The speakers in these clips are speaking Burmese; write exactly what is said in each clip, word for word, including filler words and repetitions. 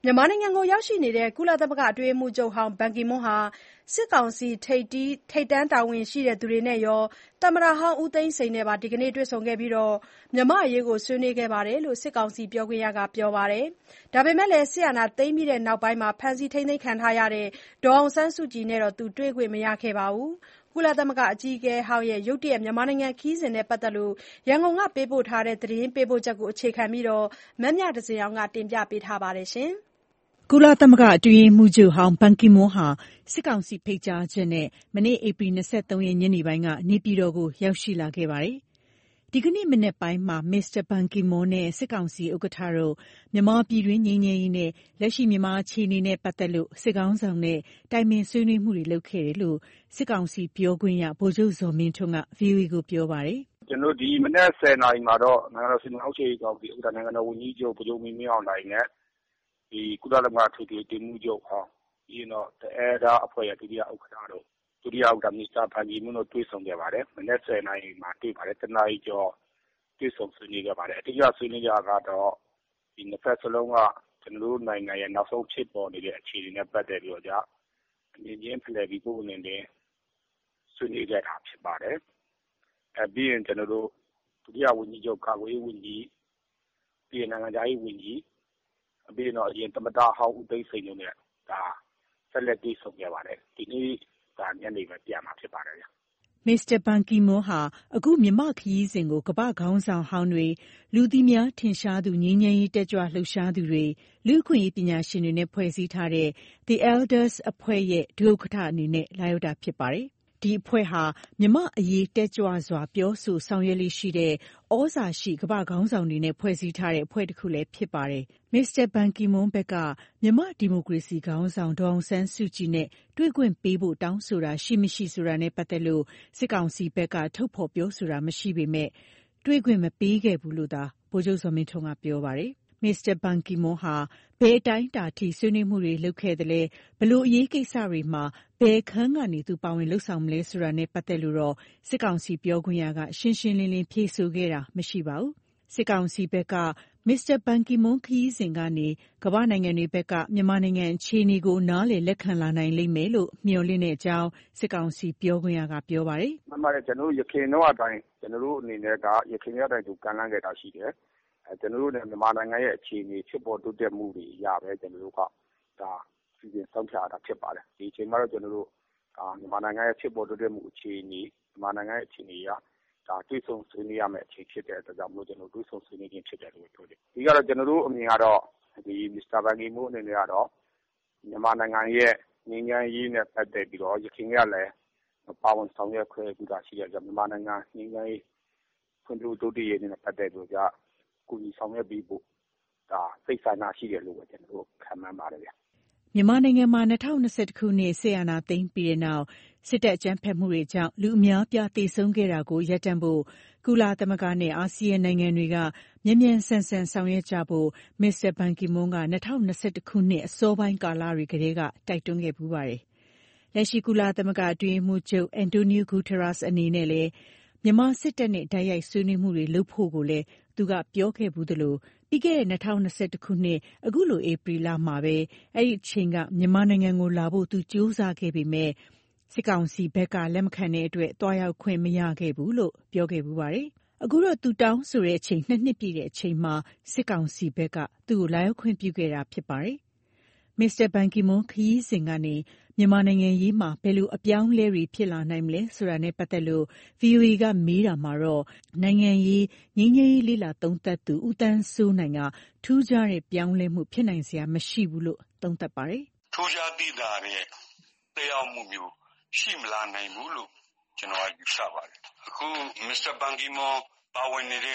မြန်မာနိုင်ငံကိုရောက်ရှိနေတဲ့ကုလသမဂ္ဂအတွင်းရေးမှူးချုပ်ဟောင်းဘန်ကီမွန်းဟာစစ်ကောင်စီထိပ်တီးထိပ်တန်းတာဝန်ရှိသူတွေနဲ့ရောသမ္မတဟောင်းဦးသိန်းစိန်နဲ့ပါဒီကနေ့တွေ့ဆုံခဲ့ပြီးမြန်မာ့အရေးဆွေးနွေးခဲ့တယ်လို့စစ်ကောင်စီပြောခွင့်ရကပြောပါတယ်။ဒါပေမဲ့လည်းစစ်အာဏာသိမ်းပြီးနောက်ပိုင်းဖမ်းဆီးထိန်းသိမ်းခံထားရတဲ့ဒေါ်အောင်ဆန်းစုကြည်နဲ့တော့သူတွေ့ခွင့်မရခဲ့ပါဘူး။ကုလသမဂ္ဂအကြီးအကဲဟောင်းရဲ့ရုတ်တရက်မြန်မာနိုင်ငံခရီးစဉ်နဲ့ပတ်သက်လို့ရန်ကုန်ကပေးပို့ထားတဲ့သတင်းပေးပို့ချက်ကိုအခြေခံပြီးမမြတစင်အောင်ကတင်ပြပေးထားပါတယ်။ကုလသမဂ္ဂအတွင်းရေးမှူးချုပ်ဟောင်းဘန်ကီမွန်းဟာစစ်ကောင်စီဖိတ်ကြားချက်နဲ့မနေ့ဧပြီ၂၃ရက်ညနေပိုင်းကနေပြည်တော်ကိုရောက်ရှိလာခဲ့ပါတယ်။ဒီကနေ့မနက်ပိုင်းမှာမစ္စတာဘန်ကီမွန်းနဲ့စစ်ကောင်စီဥက္ကဋ္ဌတို့မြန်မာပြည်တွင်းငြိမ်းချမ်းရေးနဲ့လက်ရှိမြန်မာအခြေအနေနဲ့ပတ်သက်လို့စစ်ခေါင်းဆောင်နဲ့တိုင်ပင်ဆွေးနွေးမှုတွေလုပ်ခဲ့တယ်လို့စစ်ကောင်စီပြောခွင့်ရဗိုလ်ချုပ်ဇော်မင်းထွန်းက ဗွီအိုအေကိုပြောပါတယ်။ "ကျွန်တော်ဒီမနက်ဆယ်နာရီမှာတော့နိုင်ငံတော်စီမံအုပ်ချုပ်ရေးကောင်စီဥက္ကဋ္ဌနိုင်ငံတော်ဝန်ကြီးချုပ်ဗိုလ်ချုပ်မင်းအောင်လှိုင်နဲ့ဒီကုလသမဂ္ဂထွေထွေအတွင်းရေးမှူးချုပ်ဟောင်းပြီးရင်တော့တအဲဒါအဖွဲ့ရဲ့ဒုတိယဥက္ကဋ္ဌတို့ဒုတိယဥက္ကဋ္ဌမစ္စတာဘန်ကီမွန်းတို့တွေ့ဆုံခဲ့ပါတယ်။မနက်ဆယ်နာရီမှာတွေ့ပါတယ်။တနာရီကျော်တွေ့ဆုံဆွေးနွေးခဲ့ပါတယ်။အဓိကဆွေးနွေးကြတာကတော့ဒီနှစ်ဖက်စလုံးကကျွန်တော်တို့နိုင်ငံရဲ့နောက်ဆုံးဖြစ်ပေါ်နေတဲ့အခြေအနေနဲ့ပတ်သက်ပြီးတော့ကြအမြင်ချင်းဖလှယ်ပြီးပုံနဲ့တင်ဆွေးနွေးခဲ့တာဖြစ်ပါတယ်။အဲပြီးရင်ကျွန်တော်တို့ဒုတိယဝန်ကြီးချုပ်ကာကွယ်ရေးဝန်ကြီးပြည်내နိုင်ငံသားရေးဝန်ကြီးပြီးရင်တော့အရင်သမ္မတဟောင်းဦးသိန်းစိန်တို့နဲ့ဒါဆက်လက်တွေ့ဆုံခဲ့ပါတယ်။ဒီနေ့ဒါညနေပဲပြန်มาဖြစ်ပါတယ်ဗျ။မစ္စတာဘန်ကီမွန်းဟာအခုမြန်မာခရီးစဉ်ကိုကမ္ဘာ့ခေါင်းဆောင်ဟောင်းတွေလူသိများထင်ရှားသူငြိမ်းချမ်းရေးတက်ကြွလှုပ်ရှားသူတွေလူ့အခွင့်အရေးပညာရှင်တွေနဲ့ဖွဲ့စည်းထားတဲ့ The Elders အဖွဲ့ရဲ့ဒုဥက္ကဋ္ဌအနေနဲ့လာရောက်တာဖြစ်ပါတယ်။ဒီအဖွဲ့ဟာမြန်မာ့အရေးတက်ကြွစွာပြောဆိုဆောင်ရွက်လေ့ရှိတဲ့ဩဇာရှိကမ္ဘာ့ခေါင်းဆောင်တွေနဲ့ဖွဲ့စည်းထားတဲ့အဖွဲ့တစ်ခုလည်းဖြစ်ပါတယ်။မစ္စတာဘန်ကီမွန်းဘက်ကမြန်မာ့ဒီမိုကရေစီခေါင်းဆောင်ဒေါ်အောင်ဆန်းစုကြည်နဲ့တွေ့ခွင့်ပေးဖို့တောင်းဆိုတာရှိမရှိဆိုတာနဲ့ပတ်သက်လို့စစ်ကောင်စီဘက်ကထုတ်ဖော်ပြောဆိုတာမရှိပေမဲ့တွေ့ခွင့်မပေးခဲ့ဘူးလို့သာဗိုလ်ချုပ်ဇော်မင်းထွန်းကပြောပါတယ်။မစ္စတာဘန်ကီမွန်းဟာဘယ်အတိုင်းအတာထိဆွေးနွေးမှုတွေလုပ်ခဲ့သလဲဘလို့အရေးကိစ္စတွေမှာဘယ်ခန်းကနေသူပါဝင်လှုပ်ဆောင်မလဲဆိုတာနဲ့ပတ်သက်လို့တော့စစ်ကောင်စီပြောခွင့်ရကရှင်းရှင်းလင်းလင်းဖြေဆိုခဲ့တာမရှိပါဘူး။စစ်ကောင်စီဘက်ကမစ္စတာဘန်ကီမွန်းခရီးစဉ်ကနေကမ္ဘာနိုင်ငံတွေဘက်ကမြန်မာနိုင်ငံအခြေအနေကိုနားလည်လက်ခံလာနိုင်လိမ့်မယ်လို့မျှော်လင့်တဲ့အကြောင်းစစ်ကောင်စီပြောခွင့်ရကပြောပါတယ်။မှန်ပါတယ်ကျွန်တော်တို့ရခိုင်တော့အတိုင်းကျွန်တော်တို့အနေနဲ့ကရခိုင်ရတိုင်းသူကန့်လန့်ခဲ့တာရှိတယ်။အဲကျွန်တော်တို့မြန်မာနိုင်ငံရဲ့အခြေအနေဖြစ်ပေါ်တိုးတက်မှုတွေအရာပဲကျွန်တော်တို့ကဒါစီစဉ်ဆောင်ဖြတ်တာဖြစ်ပါတယ်။ဒီအချိန်မှာတော့ကျွန်တော်တို့အာမြန်မာနိုင်ငံရဲ့ဖြစ်ပေါ်တိုးတက်မှုအခြေအနေမြန်မာနိုင်ငံရဲ့အခြေအနေအရဒါတွေ့ဆုံဆွေးနွေးရမယ့်အခြေဖြစ်တဲ့အတွက်ကြောင့်မလို့ကျွန်တော်တွေ့ဆုံဆွေးနွေးခြင်းဖြစ်တယ်လို့ပြောတယ်။ဒီကတော့ကျွန်တော်တို့အမြင်ကတော့ဒီမစ္စတာဘန်ကီမွန်းအနေနဲ့ကတော့မြန်မာနိုင်ငံရဲ့ငြိမ်းချမ်းရေးနဲ့ပတ်သက်ပြီးတော့ရခိုင်ကလည်းပါဝင်ဆောင်ရွက်ခွင့်ပြုတာရှိတဲ့ကြောင့်မြန်မာနိုင်ငံငြိမ်းချမ်းရေးဖွံ့ဖြိုးတိုးတက်ရေးနဲ့ပတ်သက်ပြီးတော့ကူညီဆောင်ရွက်ပြီးဖို့ဒါစိတ်ဆန္ဒရှိတယ်လို့ပဲကျွန်တော်တို့ခံမှန်းပါတယ်ဗျာ။မြန်မာနိုင်ငံမှာ၂၀၂၁ခုနှစ်စစ်အာဏာသိမ်းပြီးတဲ့နောက်စစ်တပ်အကြမ်းဖက်မှုတွေကြောင့်လူအများပြားသေဆုံးခဲ့တာကိုရပ်တန့်ဖို့ကုလသမဂ္ဂနဲ့အာဆီယံနိုင်ငံတွေကမြန်မြန်ဆန်ဆန်ဆောင်ရွက်ကြဖို့မစ္စတာဘန်ကီမွန်းက၂၀၂၁ခုနှစ်အစောပိုင်းကာလတွေကတည်းကတိုက်တွန်းခဲ့ပူးပါတယ်။လက်ရှိကုလသမဂ္ဂအတွင်းရေးမှူးချုပ်အန်တိုနီယိုဂူတာရက်စ်အနေနဲ့လည်းမြန်မာစစ်တပ်နဲ့တိုက်ရိုက်ဆွေးနွေးမှုတွေလုပ်ဖို့ကိုလည်းသူကပြောခဲ့ဘူးသလိုပြီးခဲ့တဲ့၂၀၂၁ခုနှစ်အခုလိုဧပြီလမှာပဲအဲ့ဒီအချိန်ကမြန်မာနိုင်ငံကိုလာဖို့သူကြိုးစားခဲ့ပေမဲ့စစ်ကောင်စီဘက်ကလက်မခံတဲ့အတွက်တွားရောက်ခွင့်မရခဲ့ဘူးလို့ပြောခဲ့ဘူးပါတယ်။အခုတော့သူတောင်းဆိုတဲ့အချိန်နှစ်နှစ်ပြည့်တဲ့အချိန်မှာစစ်ကောင်စီဘက်ကသူ့ကိုလာရောက်ခွင့်ပြုခဲ့တာဖြစ်ပါတယ်။မစ္စတာဘန်ကီမွန်းခရီးစဉ်ကနေမြန်မာနိုင်ငံရေးမှာဘယ်လိုအပြောင်းလဲတွေဖြစ်လာနိုင်မလဲဆိုတာနဲ့ပတ်သက်လို့ ဗွီအိုအေကမေးတာမှာတော့နိုင်ငံရေးငြိမ်းချမ်းရေးလေ့လာသုံးသပ်သူဦးသန်းစိုးနိုင်ကထူးခြားတဲ့ပြောင်းလဲမှုဖြစ်နိုင်စရာမရှိဘူးလို့သုံးသပ်ပါတယ်။ထူးခြားသိသာတဲ့တရားမှုမျိုးရှိမလာနိုင်ဘူးလို့ကျွန်တော်ယူဆပါတယ်။အခုမစ္စတာဘန်ကီမွန်းပါဝင်နေတဲ့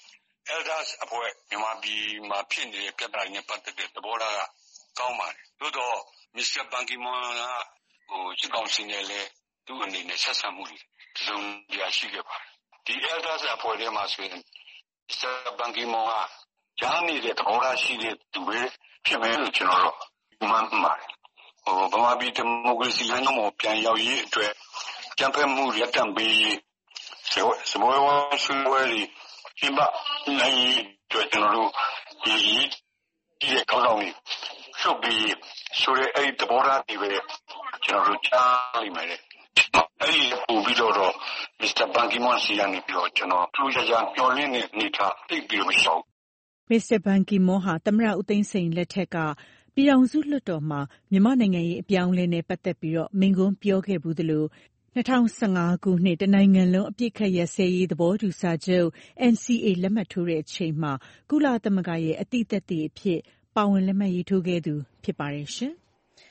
Elders အဖွဲ့မြန်မာပြည်မှာဖြစ်နေတဲ့ပြဿနာနဲ့ပတ်သက်တဲ့သဘောထားကကောင်းပါတယ်။သို့တော့မစ္စတာဘန်ကီမွန်းကဟိုစစ်ကောင်စီနဲ့လည်းသူ့အနေနဲ့ဆက်ဆံမှုတွေတစုံတရာရှိခဲ့ပါတယ်။ဒီ Elders အဖွဲ့ထဲမှာဆိုရင်မစ္စတာဘန်ကီမွန်းကကြားနေတဲ့သဘောထားရှိတဲ့သူပဲဖြစ်မယ်လို့ကျွန်တော်တို့မှန်းပါတယ်။ဟိုဗမာပြည်ဒီမိုကရေစီလမ်းကြောင်းပေါ်ပြန်ရောက်ရေးအတွက်ကြံဖက်မှုရပ်တန့်ပေးရေးစမွေးဝမ်းဆွေးနွေးရေးဒီမှာနိုင်အတွက်ကျွန်တော်တို့ဒီဒီရဲ့ကောင်းဆောင်ကြီးလွတ်ပြီးဆိုတဲ့အဲ့ဒီသဘောထားတွေပဲကျွန်တော်တို့ကြားလိမ့်မယ်လေအဲ့ဒီပို့ပြီးတော့မစ္စတာဘန်ကီမွန်စီကနေပြီးတော့ကျွန်တော်ထူးခြားခြားမျှော်လင့်တဲ့အနေထားသိပြီးတော့မရှောင်မစ္စတာဘန်ကီမွန်ဟာသမ္မတဦးသိန်းစိန်လက်ထက်ကပြည်ထောင်စုလွှတ်တော်မှာမြန်မာနိုင်ငံရေးအပြောင်းအလဲနဲ့ပတ်သက်ပြီးတော့မိန့်ခွန်းပြောခဲ့ဘူးသလို၂၀၁၅ခုနှစ်တနိုင်ငံလုံးအပြစ်ခတ်ရစဲရေးသဘောတူစာချုပ် N C A လက်မှတ်ထိုးတဲ့အချိန်မှာကုလသမဂ္ဂရဲ့အသိသက်သေအဖြစ်ပါဝင်လက်မှတ်ရေးထိုးခဲ့သူဖြစ်ပါတယ်ရှင်။